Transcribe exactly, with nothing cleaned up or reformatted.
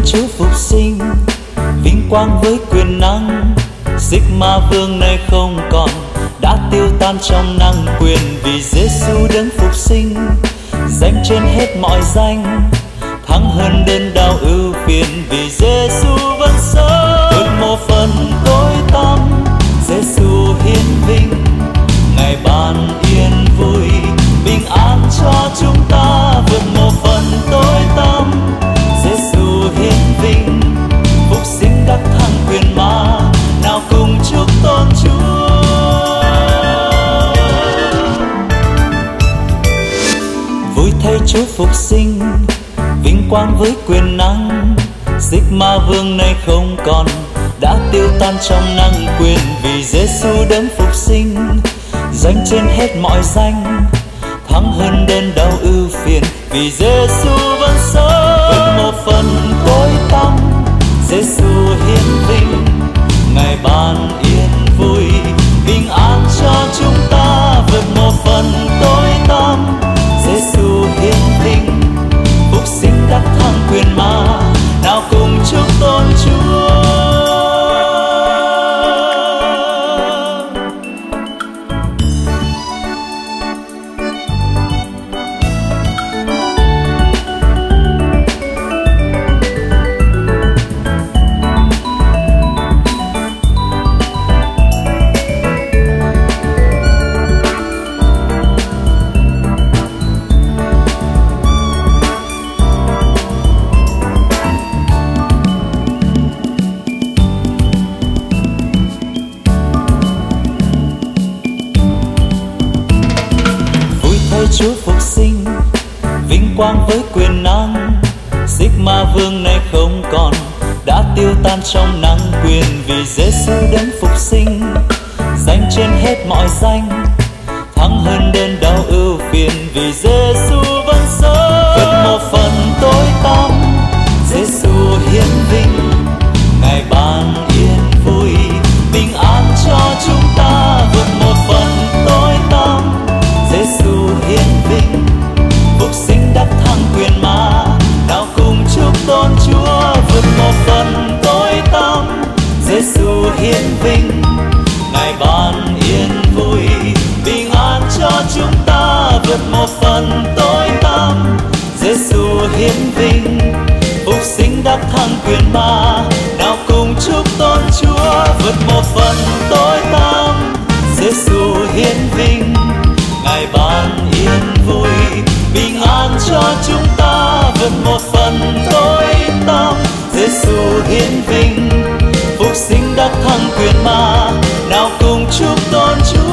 Chúa phục sinh, vinh quang với quyền năng. Sigma vương này không còn, đã tiêu tan trong năng quyền. Vì Giêsu đấng phục sinh, danh trên hết mọi danh, thắng hơn đến đau ưu phiền. Vì Giêsu vẫn sống, vượt một phần tối tăm, Giêsu hiến vinh. Ngài ban yên vui, bình an cho chúng ta. Vượt một phần tối tăm, Giêsu hiến vinh. Phục sinh đắc thắng quyền ma, nào cùng chúc tôn Chúa. Vui thay Chúa phục sinh, vinh quang với quyền năng. Sigma vương này không còn, đã tiêu tan trong năng quyền. Vì Giêsu đấng phục sinh, danh trên hết mọi danh, thắng hơn đến đau ưu phiền. Vì Giêsu vẫn sống, vượt một phần tối tăm, Giêsu hiến vinh. Ngài ban yên vui, bình an cho chúng ta. Vượt một phần tối tăm, Giêsu hiến vinh. Phục sinh đắc thắng quyền ma, nào cùng chúc tôn Chúa. Chúa phục sinh, vinh quang với quyền năng. Sigma vương này không còn, đã tiêu tan trong năng quyền. Vì Giêsu đấng phục sinh, danh trên hết mọi danh, thắng hơn đến đau ưu phiền. Vì Giêsu vẫn sống, vượt một phần tối tăm, Giêsu hiến vinh. Ngài ban yên vui, bình an cho chúng ta. Vượt một phần tối tăm, Giêsu hiến vinh. Phục sinh đắc thắng quyền ma, nào cùng chúc tôn Chúa. Vượt một phần tối tăm, Giêsu hiến vinh. Ngài ban yên vui, bình an cho chúng ta. Vượt một phần tối tăm, Giêsu hiến vinh. Phục sinh đắc thắng quyền ma, nào cùng chúc tôn Chúa. Vượt một phần tối tăm, Giêsu hiến vinh. Ngài ban yên vui, bình an cho chúng ta. Vượt một phần tối tăm, Giêsu hiến vinh. Phục sinh đắc thắng quyền ma, nào cùng chúc tôn Chúa.